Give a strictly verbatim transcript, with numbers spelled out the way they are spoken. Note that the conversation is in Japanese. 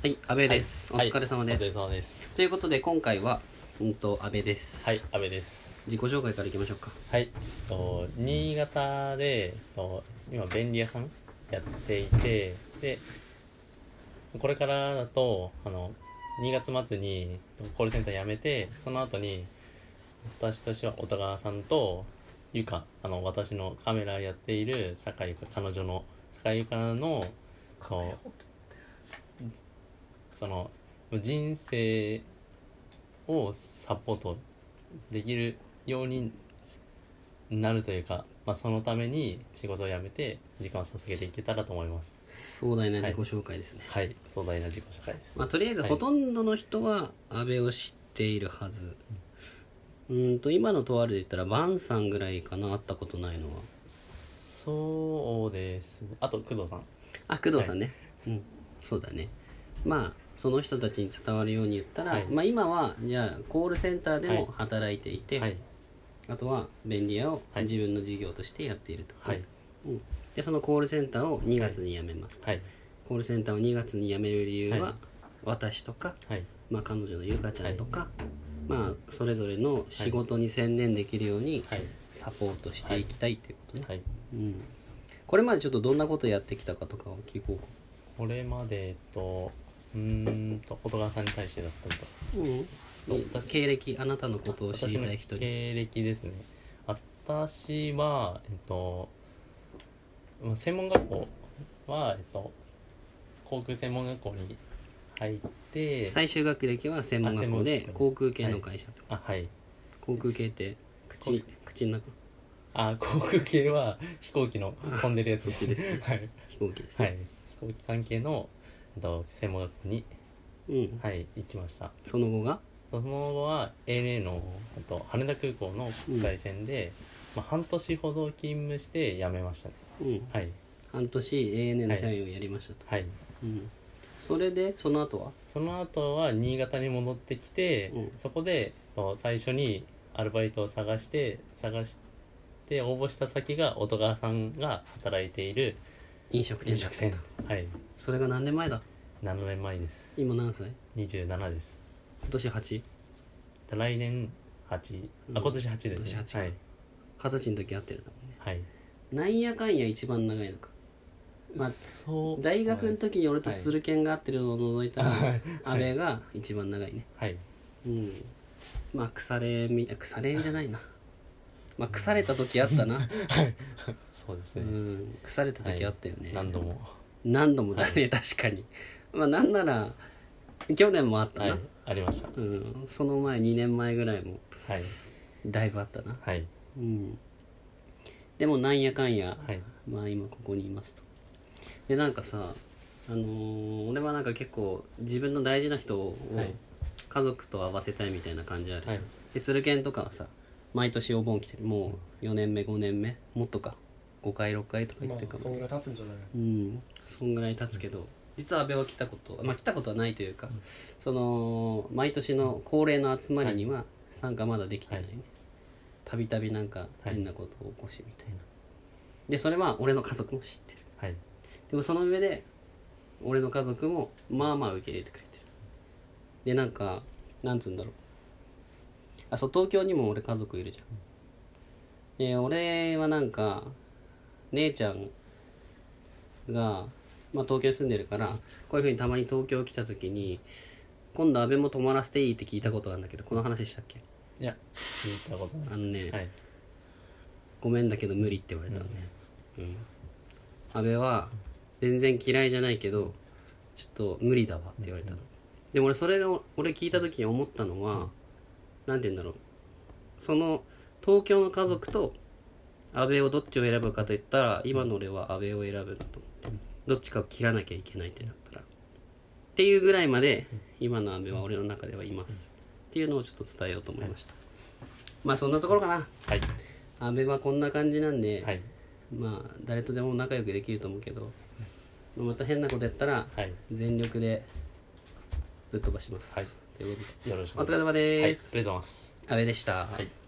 はい、安倍です、はい、お疲れ様です、 はい、お疲れ様です。 ということで今回はうんと安倍です。 はい、安倍です。 自己紹介からいきましょうか。 はい、と新潟でと今便利屋さんやっていて、でこれからだとあのにがつ末にコールセンター辞めて、その後に私としては音川さんとゆか、あの私のカメラやっている酒井ゆか、彼女の酒井ゆかのこうその人生をサポートできるようになるというか、まあ、そのために仕事を辞めて時間を捧げていけたらと思います。 壮大な自己紹介ですね。 はい、はい、壮大な自己紹介です。 まあ、とりあえずほとんどの人は安倍を知っているはず、うん、うんと今のとあるで言ったらバンさんぐらいかな、会ったことないのは。 そうですね、あと工藤さん。 あ、工藤さんね、はい、うん、そうだね。まあその人たちに伝わるように言ったら、はい、まあ、今はじゃあコールセンターでも働いていて、はい、あとは便利屋を自分の事業としてやっていると、はい、うん、でそのコールセンターをにがつに辞めますと、はい、コールセンターをにがつに辞める理由は、はい、私とか、はい、まあ、彼女のゆかちゃんとか、はい、まあ、それぞれの仕事に専念できるようにサポートしていきたいということね、はいはい、うん、これまでちょっとどんなことやってきたかとかを聞こうか。 これまでえっとうーんと音川さんに対してだったりと、 うん、経歴、あなたのことを知りたい人に。 経歴ですね。私はえっと専門学校は、えっと、航空専門学校に入って、 最終学歴は専門学校で航空系の会社と、 はい、あ、はい、 航空系って口口の中、 あ、航空系は飛行機の飛んでるやつです。 ですね、はい、飛行機ですね、はい、 飛行機関係の専門学校に、うん、はい、行きました。 その後がその後は エーエヌエー のと羽田空港の国際線で、うん、まあ、半年ほど勤務して辞めましたね、うん、はい、 半年 エーエヌエー の社員をやりましたと、はい、うん、それでその後はその後は新潟に戻ってきて、うん、そこで最初にアルバイトを探して探して応募した先が音川さんが働いている飲食店だったと。はい、それが何年前だ。 ななねんまえです。 今何歳？ にじゅうななです。 今年 はち？ 来年はち、あ、今年はちですね。今年はちか、はい、 はたちの時会ってるんだもんね。 はい、 なんやかんや一番長いのか、まあ、大学の時に俺と鶴健が会ってるのを除いたら、はい、安倍が一番長いね。はい、うん、まあ腐れみ腐れんじゃないなまあ腐れた時あったなそうですね、 うん、腐れた時あったよね、はい、 何度も何度もだね、はい、確かに。まあなんなら去年もあったな、はい、 ありました、 うん、その前にねんまえぐらいもだいぶあったな、はい、うん、でもなんやかんや、はい、まあ今ここにいますと。でなんかさ、あのー、俺はなんか結構自分の大事な人を家族と会わせたいみたいな感じあるじゃん、はい、で鶴健とかはさ毎年お盆来てる、もうよねんめごねんめもっとかごかいろっかいとか言ってるかも、 まあ、そんぐらい経つんじゃない。 うんそんぐらい経つけど、うん、実は安倍は来たこと、まあ、来たことはないというか、うん、その毎年の恒例の集まりには参加まだできてないね。たびたびなんか変なことを起こしみたいな、はい、でそれは俺の家族も知ってる、はい、でもその上で俺の家族もまあまあ受け入れてくれてる。でなんかなんつうんだろう、あ、そう東京にも俺家族いるじゃん。で俺はなんか姉ちゃんが、まあ、東京に住んでるからこういう風にたまに東京来た時に今度安倍も泊まらせていいって聞いたことあるんだけど、この話したっけ？ いや聞いたことないです。 あのね、はい、ごめんだけど無理って言われたのね、うんうん、安倍は全然嫌いじゃないけどちょっと無理だわって言われたの、うん、でも俺それが俺聞いた時に思ったのは、うん、なんて言うんだろう、その東京の家族と安倍をどっちを選ぶかといったら今の俺は安倍を選ぶんだと思って、どっちかを切らなきゃいけないってなったらっていうぐらいまで今の安倍は俺の中ではいますっていうのをちょっと伝えようと思いました、はい、まあそんなところかな、はい、安倍はこんな感じなんで、はい、まあ誰とでも仲良くできると思うけど、また変なことやったら全力でぶっ飛ばします、はい、ということでよろしくお疲れ様です、はい、ありがとうございます。安倍でした、はい。